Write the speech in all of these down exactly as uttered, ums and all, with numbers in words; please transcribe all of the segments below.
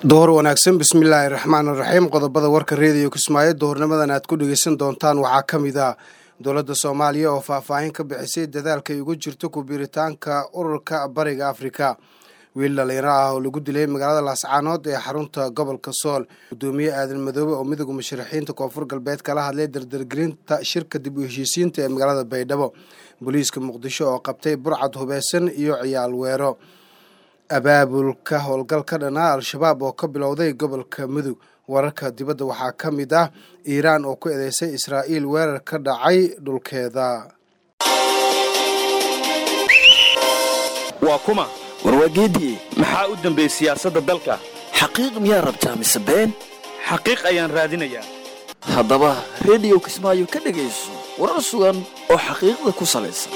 door wanaagsan bismillaahir rahmaanir rahiim qodobada warka reediyo Kismaayo doornimadan aad ku dhageysan doontaan waxaa kamid ah dowladda Soomaaliya oo faahfaahin ka bixisay dadaalka ay ugu jirto ku biiritaanka ururka Bariga Afrika wiil dhalinyaro ah oo lagu dilay magaalada Laascaanood ee xarunta gobolka Sool gudoomiye aadan madoobe oo midowga musharaxiinta koonfur galbeed kala hadlay dardargelinta shirka dib u heshiisiinta ee magaalada Baydhabo booliiska Muqdisho oo qabtay burcad hubeysan iyo ciyaal weero abaabulka howlgalka dhana al-shabaab oo ka bilowday gobolka Mudug wararka dibadda waxaa ka mid ah Iiraan oo ku eedeysay Israa'iil weerar ka dhacay dhulkeeda waa kuma warwageedii maxaa u dambeeyay siyaasadda dalka xaqiiq miyaa rabtaa mise been xaqiiq ayaan raadinayaa haddaba radio Kismaayo ka dhageyso warar sugan oo xaqiiqda ku salaysan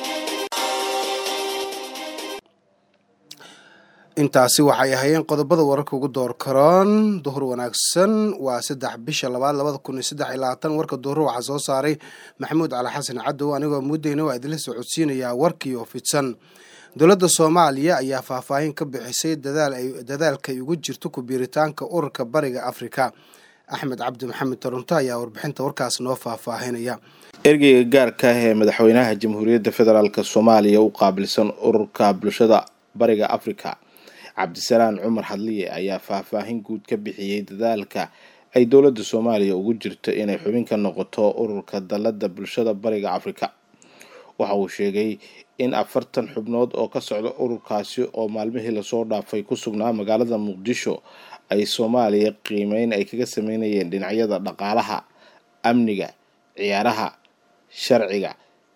intaasi waxay ahaayeen qodobada wararka ugu door karoon duhur wanaagsan waa saddex bisha labaad labada kun iyo saddex iyo labaatan warka duhur waxaa soo saaray maxamuud cali xasan cadow anigoo muddayna waa idinla socodsiinayaa warkii oo fidsan dowladda Soomaaliya ayaa faahfaahin ka bixisay dadaal ay dadaalka ay ugu jirto ku biiritaanka ururka Bariga Afrika Axmed Cabdi Maxamed Toronto ayaa warbixinta warkaas noo faahfaahinaya ergeyga gaarka ah ee madaxweynaha Jamhuuriyadda Federaalka Soomaaliya u qaabilsan ururka bulshada Bariga Afrika Cabdisalaan Cumar Hadliye ayaa faahfaahin guud ka bixiyay dadaalka ay dowladda Soomaaliya ugu jirto inay xubin ka noqoto ururka dalada bulshada Bariga Afrika waxa uu sheegay in afartan xubnood oo ka socda ururkaasi oo maalmihii la soo dhaafay ku sugnaa magaalada Muqdisho ay Soomaaliya qiimeyn ay kaga sameeyeen dhinacyada dhaqaalaha amniga ciyaaraha sharciga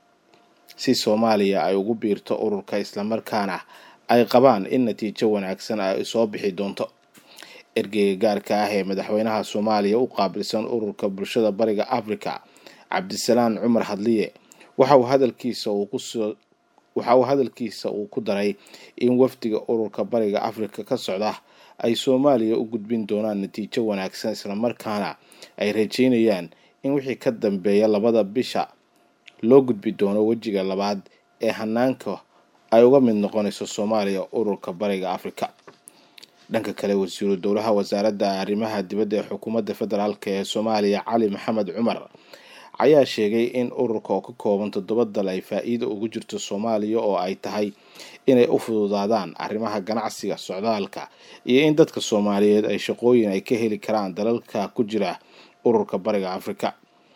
si Soomaaliya ay ugu biirto ururka isla markaana ay qabaan in natiijo wanaagsan ay soo bixi doonto ergeyga gaarka ah ee madaxweynaha Soomaaliya u qaabilsan ururka bulshada Bariga Afrika Cabdisalaan Cumar Hadliye waxa uu hadalkiisa uu ku waxa uu hadalkiisa uu ku daray in wafdiga ururka Bariga Afrika ka socda ay Soomaaliya u gudbin doonaan natiijo wanaagsan isla markaana ay rajeynayaan in wixii ka dambeeya labada bisha loo gudbi doono wajiga labaad ee hanaanka ay uga mid noqonayso Soomaaliya ururka Bariga Afrika dhanka kale wasiirka dowlaha wasaaradda arrimaha dibadda ee xukuumadda federaalka ee Soomaaliya Cali Maxamed Cumar ayaa sheegay in ururka oo ka kooban toddoba dal ay faa'iido ugu jirto Soomaaliya oo ay tahay inay u fududaadaan arrimaha ganacsiga socdaalka iyo in dadka Soomaaliyeed ay shaqooyin ay ka heli karaan dalalka ku jira ururka Bariga Afrika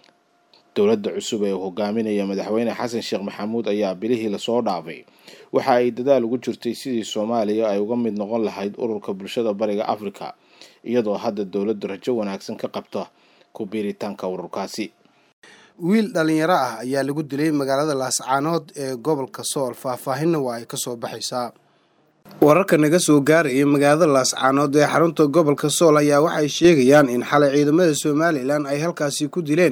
dowladda cusub ee hogaaminaya madaxweyne Xasan Sheekh Maxamuud ayaa bilihii la soo dhaafay waxa ay dadaal ugu jirtay sidii Soomaaliya ay uga mid noqon lahayd ururka bulshada Bariga Afrika iyadoo hadda dowladdu rajo wanaagsan ka qabto ku biiritaanka ururkaasi wiil dhalinyaro ah ayaa lagu dilay magaalada Laascaanood ee gobolka Sool faahfaahinna waa ay ka soo baxaysaa wararka naga soo gaaray magaalada Laascaanood ee xarunta gobolka Sool ayaa waxay sheegayaan in xalay ciidamada Soomaaliland ay halkaasi ku dileen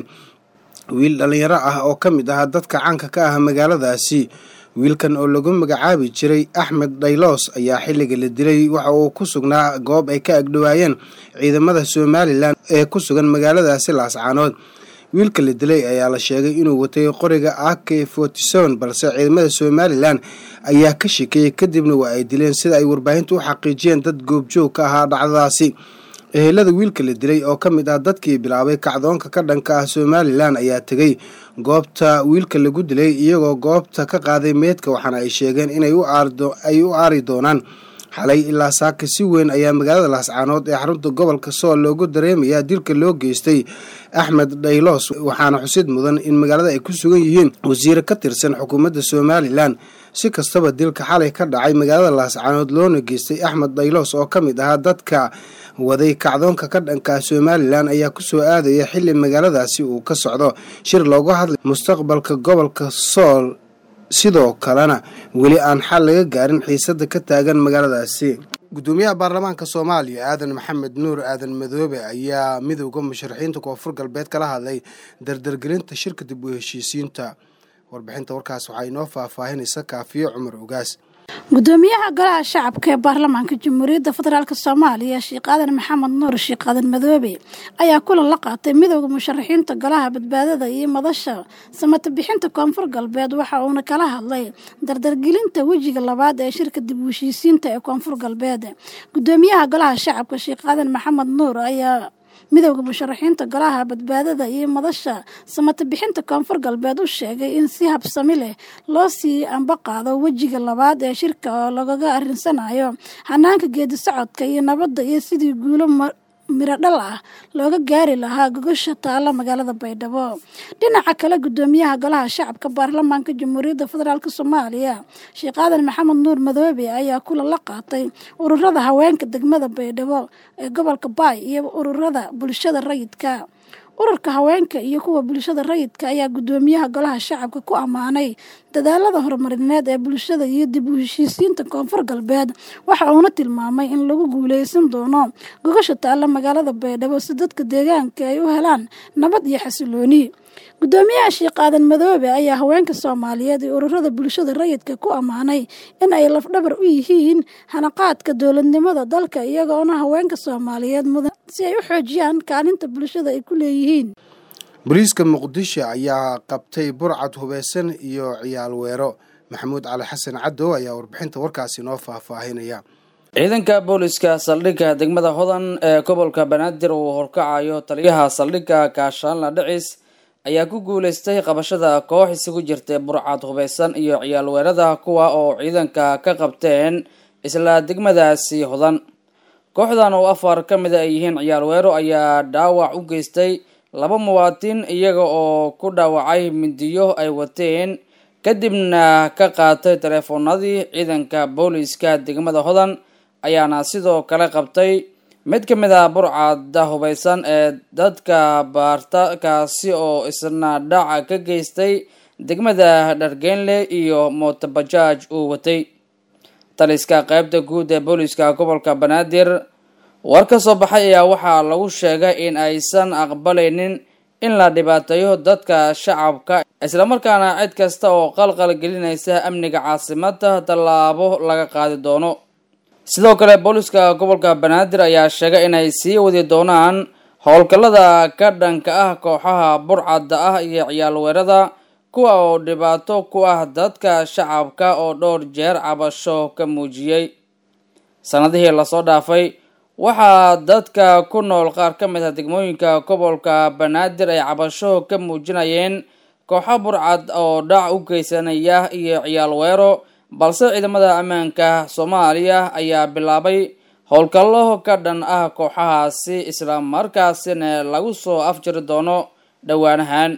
wiil dhalinyaro ah oo ka mid ah dadka caanka ka ah magaaladaasi wiilkan oo lagu magacaabi jiray Axmed Daylos ayaa xilliga la dilay waxa uu ku sugnaa goob ay ka agdhawaayeen ciidamada Soomaaliland ee ku sugan magaaladaasi Laascaanood wiilka la dilay ayaa la sheegay inuu watay qoriga A K afartan iyo shan balse ciidamada Soomaaliland ayaa ka shakiyay kadibna waa ay dileen sida ay warbaahintu u xaqiijiyeen dad goobjoog ka ahaa dhacdadaasi ehelada wiilka la dilay oo ka mid ah dadkii bilaabay kacdoonka ka dhanka ah Soomaaliland ayaa tagay goobta wiilka lagu dilay iyagoo goobta ka qaaday meedka waxaana ay sheegeen inay u aardo ay u aari doonaan xalay ilaa saaka si weyn ayaa magaalada Laascaanood ee xarunta gobolka Sool loogu dareemayaa dilka loo geystay Axmed Daylos waxaana xusid mudan in magaalada ay ku sugan yihiin wasiir ka tirsan xukuumadda Soomaaliland si kastaba dilka xalay ka dhacay magaalada Laascaanood loona geystay Axmed Daylos oo ka mid ah dadka waday kacdoonka ka dhanka Soomaaliland ayaa ku soo aadaya xilli magaaladaasi uu ka socdo shir looga hadlay mustaqbalka gobolka Sool sidoo kalena weli aan xal laga gaarin xiisada ka taagan magaaladaasi gudoomiyaha baarlamaanka Soomaaliya Aadan Maxamed Nuur Aadan Madoobe ayaa midowga musharaxiinta koonfur galbeed kala hadlay dardargelinta shirka dib u heshiisiinta warbixinta warkaas waxay noo faahfaahinaysaa Kaafiyo Cumar Ugaas gudoomiyaha golaha shacabka ee baarlamaanka jamhuuriyadda federaalk soomaaliya sheekh aadan maxamed nuur sheekh aadan madoobe ayaa kulan la qaatay midowda musharaxiinta golaha badbaadada iyo madasha samata bixinta koonfur galbeed waxa uuna kala hadlay dardargelinta wejiga labaad ee shirka dib u heshiisiinta ee koonfur galbeed. gudoomiyaha golaha shacabka sheekh aadan maxamed nuur ayaa midowda musharaxiinta golaha badbaadada iyo madasha samata bixinta koonfur galbeed u sheegay in si habsami leh loo sii ambaqaado wejiga labaad ee shirka oo lagaga arinsanayo hanaanka geedi socodka iyo nabadda iyo sidii guulo miro dhal ah looga gaari lahaa gogosha taalla magaalada Baydhabo. dhinaca kale gudoomiyaha golaha shacabka baarlamaanka jamhuuriyadda federaalk soomaaliya sheekh aadan maxamed nuur madoobe ayaa kulan la qaatay ururada haweenka degmada Baydhabo ee gobolka Baay iyo ururada bulshada rayidka. ururka haweenka iyo kuwa bulshada rayidka ayaa gudoomiyaha golaha shacabka ku amaanay dadaalada horumarineed ee bulshada iyo dib u heshiisiinta koonfur galbeed. waxa uuna tilmaamay in lagu guuleysan doono gogosha taalla magaalada Baydhabo si dadka deegaanka ay u helaan nabad iyo xasilooni. gudoomiyaha sheekh aadan madoobe ayaa haweenka Soomaaliyeed iyo ururada bulshada rayidka ku amaanay in ay lafdhabar u yihiin hanaqaadka dowladnimada dalka iyagoona haweenka Soomaaliyeed mudan si ay u xoojiyaan kaalinta bulshada ay ku leeyihiin. booliiska muqdisho ayaa qabtay burcad hubeysan iyo ciyaal weero. maxamuud cali xasan cadow ayaa warbixinta warkaasi noo faahfaahinaya. ciidanka booliska saldhigga degmada Hodan ee gobolka Banaadir uu horkacayo taliyaha saldhigga Kaashaanla Dhicis ayaa ku guuleystay qabashada koox isugu jirtay burcad hubeysan iyo ciyaal weerada kuwa oo ciidanka ka qabteen isla degmadaasi Hodan. kooxdan oo afar ka mid ah yihiin ciyaal weero ayaa dhaawac u geystay laba muwaadin iyaga oo ku dhaawacay mindiyo ay wateen kadibna ka qaatay teleefoonadii. ciidanka booliska degmada Hodan ayaana sidoo kale qabtay mid ka mid ah burcadda hubeysan ee dadka baarta kaasi oo isna dhaca ka geystay degmada Dhargeenle iyo mootobajaaj uu watay. taliska qaybta guud ee booliska gobolka Banaadir war ka soo baxay ayaa waxaa lagu sheegay in aysan aqbalaynin in la dhibaateeyo dadka shacabka isla markaana cid kasta oo qalqal gelinaysa amniga caasimadda tallaabo laga qaadi doono. sidoo kale booliska gobolka Banaadir ayaa sheegay inay sii wadi doonaan howlgallada ka dhanka ah kooxaha burcadda ah iyo ciyaal weerada kuwa oo dhibaato ku ah dadka shacabka oo dhowr jeer cabasho ka muujiyay. sanadihii la soo dhaafay waxaa dadka ku nool qaar ka mid ah degmooyinka gobolka Banaadir ay cabasho ka muujinayeen kooxo burcad oo dhac u geysanaya iyo ciyaal weero, balse ciidamada ammaanka Soomaaliya ayaa bilaabay howlgallo ka dhan ah kooxahaasi isla markaasina lagu soo afjiri doono dhawaanahan.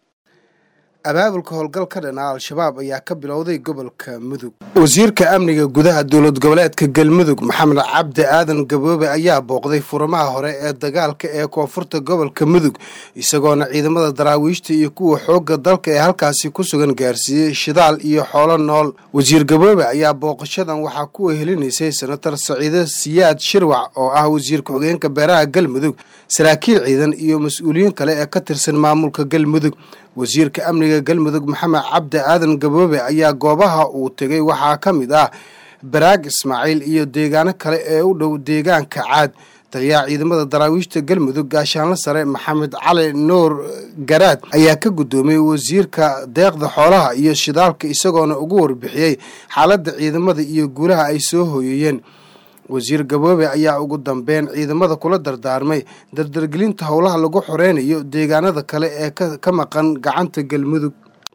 abaabulka howlgal ka dhan ah al-shabaab ayaa ka bilowday gobolka Mudug. wasiirka amniga gudaha dowlad goboleedka Galmudug Maxamed Cabdi Aadan Gaboobe ayaa booqday furamaha hore ee dagaalka ee koonfurta gobolka Mudug isagoona ciidamada daraawiishta iyo kuwa xoogga dalka ee halkaasi ku sugan gaarsiiyay shidaal iyo xoolo nool. wasiir Gaboobe ayaa booqashadan waxaa ku wehelinaysay senator Saciide Siyaad Shirwac oo ah wasiir ku-xigeenka beeraha Galmudug, saraakiil ciidan iyo mas'uuliyiin kale ee ka tirsan maamulka Galmudug. wasiirka amniga Galmudug Maxamed Cabdi Aadan Gaboobe ayaa goobaha uu tagay waxaa ka mid ah Baraag Ismaaciil iyo deegaano kale ee u dhow deegaanka Caad. taliyaha ciidamada daraawiishta Galmudug Gaashaanle Sare Maxamed Cali Nuur Garaad ayaa ka gudoomiyay wasiirka deeqda xoolaha iyo shidaalka isagoona ugu warbixiyay xaaladda ciidamada iyo guulaha ay soo hooyeen. wasiir Gaboobe ayaa ugu dambeyn ciidamada kula dardaarmay dardargelinta howlaha lagu xoreynayo deegaanada kale ee ka maqan gacanta Galmudug.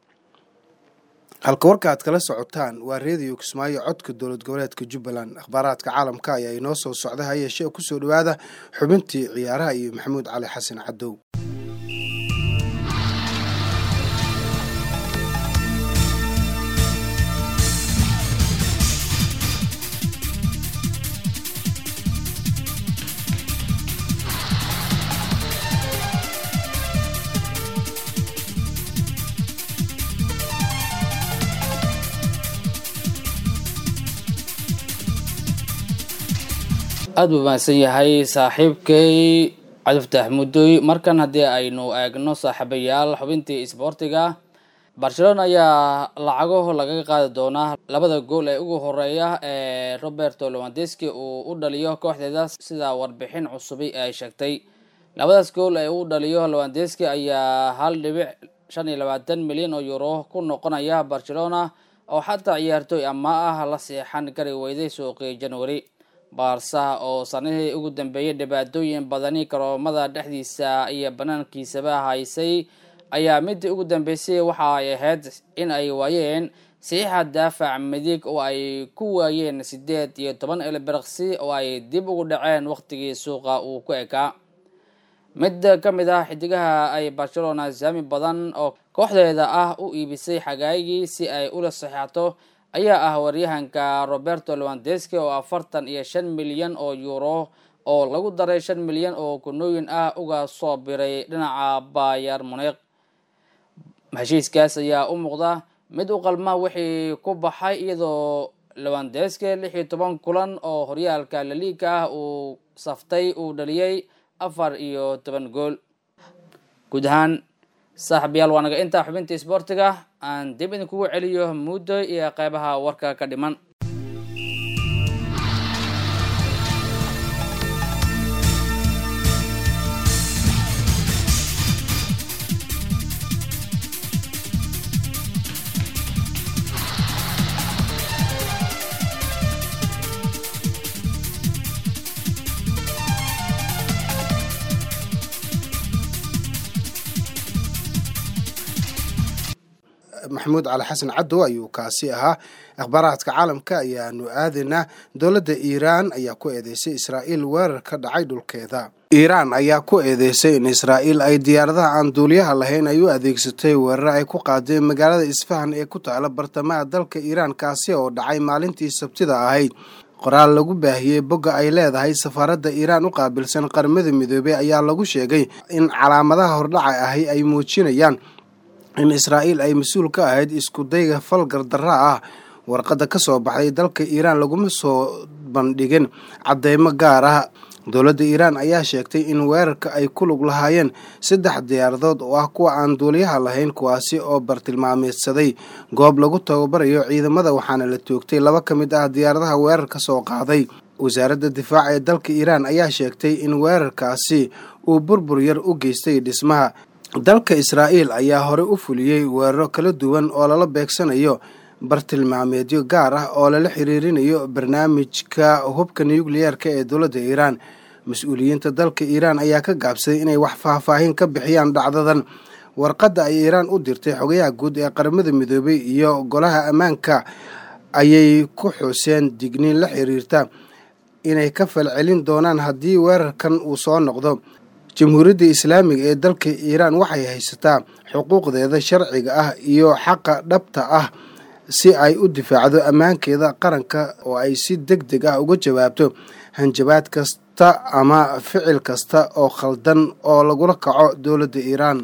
halka warka aad kala socotaan waa Radio Kismaayo codka dowlad goboleedka Jubbaland. akhbaaraadka caalamka ayaa inoo soo socda hayeeshee ku soo dhawaada xubintii ciyaaraha iyo Maxamuud Cali Xasan Cadow. aad buu mahadsan yahay saaxiibkay Cabdi Fataax Mudooy. markan haddii aynu eegno saaxiibayaal xubintii isboortiga barcelona ayaa lacago laga qaadi doonaa labada gool ee ugu horeeya ee Roberto Lewandowski uu u dhaliyo kooxdeeda sida warbixin cusubi ay sheegtay. labadaas gool ee uu dhaliyo Lewandowski ayaa hal dhibic shan iyo labaatan milyan oo euro ku noqonaya Barcelona oo xataa ciyaartoy ama ah la seexan kari weyday suuqii January. Barca oo sanadihii ugu dambeeyay dhibaatooyin badani garoomada dhexdiisa iyo banaankiisaba haysay ayaa midii ugu dambeysay waxa ay ahayd in ay waayeen saxiixa daafac midig oo ay ku waayeen sideed iyo toban ilbiriqsi oo ay dib ugu dhaceen waqtigii suuqa uu ku ekaa. mid ka mid ah xidigaha ay Barcelona saami badan oo kooxdeeda ah u iibisay xagaagii si ay ula saxiixato ayaa ah waryahanka Roberto Lewandowski oo afartan iyo shan milyan oo euro oo lagu daray shan milyan oo kunooyin ah uga soo biray dhinaca Bayern Munich. heshiiskaas ayaa u muuqda mid u qalma wixii ku baxay iyadoo Lewandowski lix iyo toban kulan oo horyaalka La Liga ah uu saftay uu dhaliyay afar iyo toban gool. guud ahaan saaxiibayaal waa naga intaa xubintii isboortiga aan dib idinkugu celiyo muddo iyo qaybaha warka ka dhiman. maxamuud cali xasan caddow ayuu kaasi ahaa. akhbaaraadka caalamka ayaanu aadaynaa. dowladda iiraan ayaa ku eedeysay israa'iil weerar ka dhacay dhulkeeda. iiraan ayaa ku eedeysay in israa'iil ay diyaaradaha aan duuliyaha lahayn ay u adeegsatay weerar ay ku qaadeen magaalada isfahan ee ku taala bartamaha dalka iiraan, kaasi oo dhacay maalintii sabtida ahayd. qoraal lagu baahiyey bogga ay leedahay safaaradda iiraan u qaabilsan qaramada midoobay ayaa lagu sheegay in calaamadaha hordhaca ahi ay muujinayaan in israa'iil ay mas-uul ka ahayd isku dayga falgar darra ah. warqadda ka soo baxday dalka iiraan laguma soo bandhigin caddeymo gaar ah. dowladda iiraan ayaa sheegtay in weerarka ay ku lug lahaayeen saddex diyaaradood oo ah kuwa aan duuliyaha lahayn, kuwaasi oo bartilmaameedsaday goob lagu tababarayo ciidamada, waxaana la toogtay laba ka mid ah diyaaradaha weerarka soo qaaday. wasaaradda difaaca ee dalka iiraan ayaa sheegtay in weerarkaasi uu burbur yar u geystay dhismaha. dalka israa'iil ayaa hore u fuliyey weeraro kala duwan oo lala beegsanayo bartilmaameedyo gaar ah oo lala xiriirinayo barnaamijka hubka nukliyeerka ee dowladda iiraan. mas-uuliyiinta dalka iiraan ayaa ka gaabsaday inay wax faahfaahin ka bixiyaan dhacdadan. warqadda ay iiraan u dirtay xogayaha guud ee qaramada midoobay iyo golaha ammaanka ayay ku xuseen digniin la xiriirta inay ka falcelin doonaan haddii weerarkan uu soo noqdo. jamhuuriyadda islaamiga ee dalka iiraan waxay haysataa xuquuqdeeda sharciga ah iyo xaqa dhabta ah si ay u difaacdo ammaankeeda qaranka oo ay si deg deg ah uga jawaabto hanjabaad kasta ama ficil kasta oo khaldan oo lagula kaco dowladda iiraan.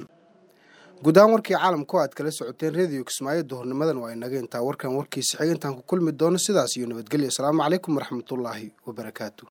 guud ahaan warkii caalamku aad kala socoteen radio kismaayo duhurnimadan waa inaga intaa. warkan warkiisa xig intaan ku kulmi doono sidaas iyo nabadgelyo. asalaamu calaykum waraxmatullaahi wabarakaatu.